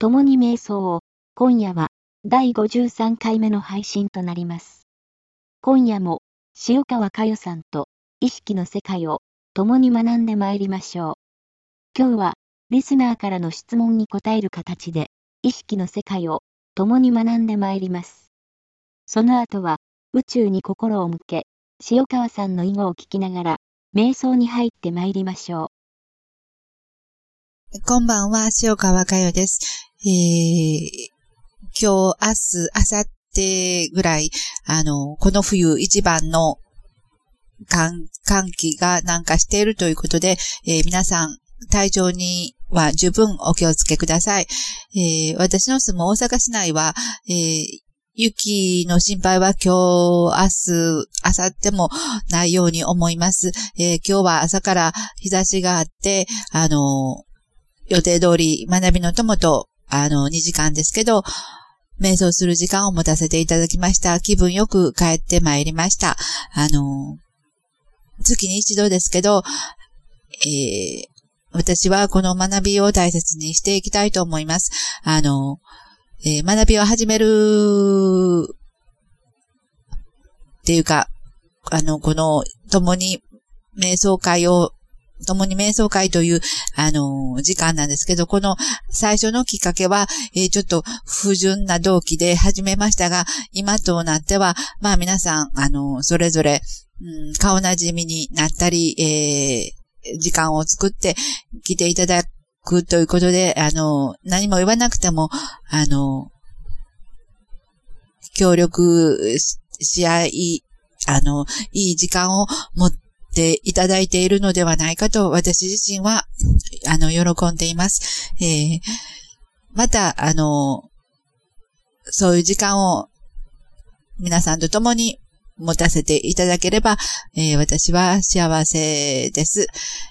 共に瞑想。今夜は第53回目の配信となります。今夜も塩川佳代さんと意識の世界を共に学んでまいりましょう。今日はリスナーからの質問に答える形で意識の世界を共に学んでまいります。その後は宇宙に心を向け、塩川さんの囲碁を聞きながら瞑想に入ってまいりましょう。こんばんは、塩川佳代です。今日、明日、明後日ぐらい、この冬一番の寒気が南下しているということで、皆さん、体調には十分お気をつけください。私の住む大阪市内は、雪の心配は今日、明日、明後日もないように思います。今日は朝から日差しがあって、予定通り学びの友と、2時間ですけど、瞑想する時間を持たせていただきました。気分よく帰ってまいりました。月に一度ですけど、私はこの学びを大切にしていきたいと思います。学びを始めるっていうか、この共に瞑想会という、時間なんですけど、この最初のきっかけは、ちょっと不純な動機で始めましたが、今となっては、まあ皆さん、それぞれ、顔なじみになったり、時間を作って来ていただくということで、何も言わなくても、協力し合い、いい時間を持っていただいているのではないかと私自身は、喜んでいます。また、そういう時間を皆さんと共に持たせていただければ、私は幸せです。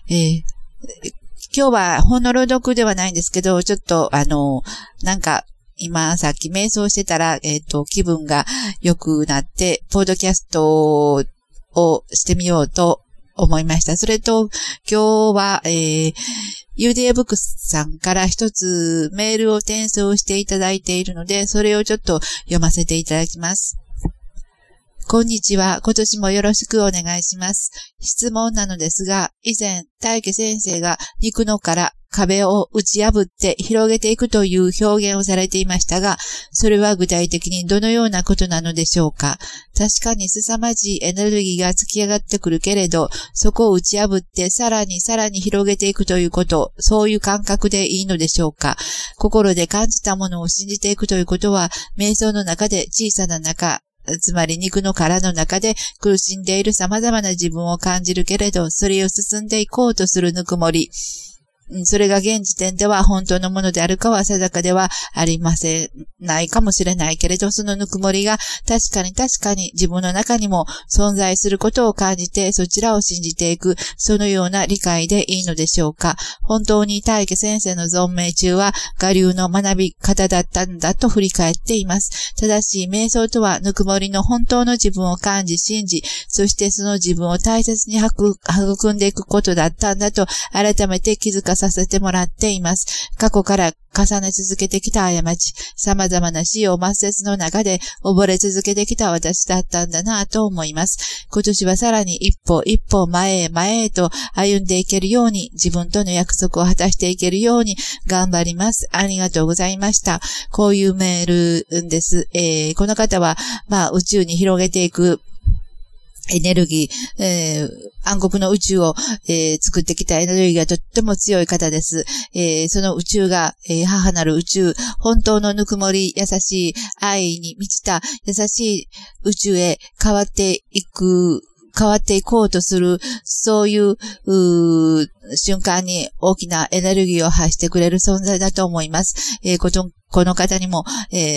今日は本の朗読ではないんですけど、ちょっと、なんか、今さっき瞑想してたら、気分が良くなって、ポッドキャストをしてみようと思いました。それと、今日は、UDA ブックスさんから一つメールを転送していただいているので、それをちょっと読ませていただきます。こんにちは。今年もよろしくお願いします。質問なのですが、以前、大家先生が肉の殻、壁を打ち破って広げていくという表現をされていましたが、それは具体的にどのようなことなのでしょうか。確かに凄まじいエネルギーが突き上がってくるけれど、そこを打ち破ってさらに広げていくということ、そういう感覚でいいのでしょうか。心で感じたものを信じていくということは、瞑想の中で小さな中、つまり肉の殻の中で苦しんでいる様々な自分を感じるけれど、それを進んでいこうとするぬくもり。それが現時点では本当のものであるかは定かではありません。ないかもしれないけれど、そのぬくもりが確かに自分の中にも存在することを感じて、そちらを信じていく、そのような理解でいいのでしょうか。本当に大家先生の存命中は我流の学び方だったんだと振り返っています。ただし、瞑想とはぬくもりの本当の自分を感じ、信じ、そしてその自分を大切に育んでいくことだったんだと改めて気づかさせてもらっています。過去から重ね続けてきた過ち、様々な死を抹殺の中で溺れ続けてきた私だったんだなぁと思います。今年はさらに一歩前へと歩んでいけるように、自分との約束を果たしていけるように頑張ります。ありがとうございました。こういうメールです。この方は、宇宙に広げていくエネルギー、暗黒の宇宙を、作ってきたエネルギーがとっても強い方です。その宇宙が、母なる宇宙、本当のぬくもり、優しい愛に満ちた優しい宇宙へ変わっていこうとする、そういう瞬間に大きなエネルギーを発してくれる存在だと思います。この方にも、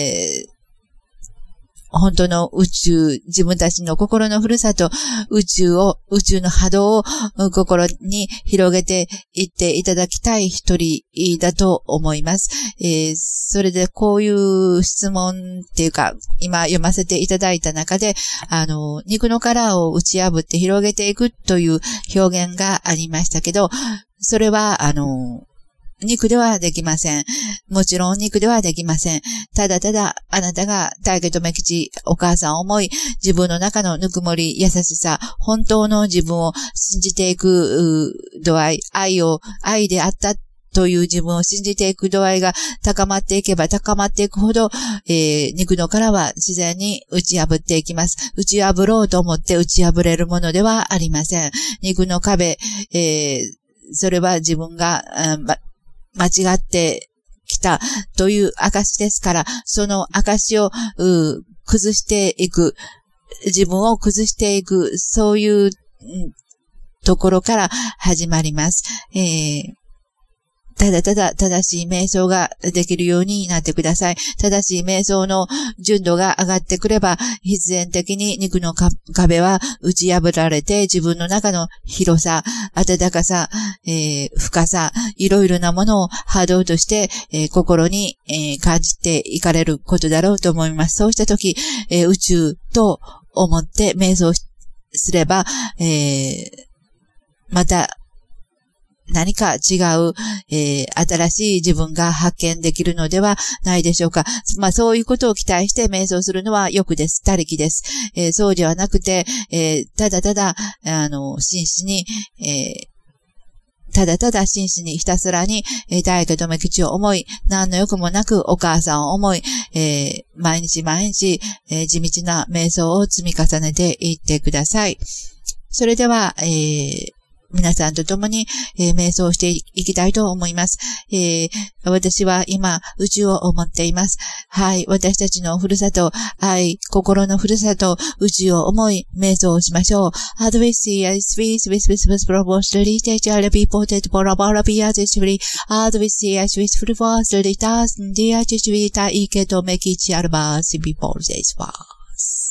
本当の宇宙、自分たちの心のふるさと、宇宙の波動を心に広げていっていただきたい一人だと思います。それでこういう質問っていうか、今読ませていただいた中で、肉の殻を打ち破って広げていくという表現がありましたけど、それは、 肉ではできません。もちろん肉ではできません。ただただあなたが大家留吉お母さんを思い、自分の中のぬくもり、優しさ、本当の自分を信じていく度合い、愛であったという自分を信じていく度合いが高まっていけば高まっていくほど、肉の殻は自然に打ち破っていきます。打ち破ろうと思って打ち破れるものではありません。肉の壁、それは自分が、間違ってきたという証ですから、その証を崩していく、自分を崩していく、そういうところから始まります。ただただ正しい瞑想ができるようになってください。正しい瞑想の純度が上がってくれば、必然的に肉の壁は打ち破られて、自分の中の広さ、温かさ、深さ、いろいろなものを波動として、心に、感じていかれることだろうと思います。そうしたとき、宇宙と思って瞑想すれば、また、何か違う、新しい自分が発見できるのではないでしょうか。そういうことを期待して瞑想するのは欲です。他力です。そうではなくて、ただただ、真摯に、ただただ真摯にひたすらに、大家留吉を思い、何の欲もなくお母さんを思い、毎日毎日、地道な瞑想を積み重ねていってください。それでは、皆さんと共に、瞑想していきたいと思います。私は今、宇宙を思っています。はい。私たちのふるさと、愛、心のふるさと、宇宙を思い、瞑想をしましょう。As we see, as we probably stage all reported for our beers is free. As we see, as we first leaders, dear Jesuita, いいけどめきちあるば、before this was.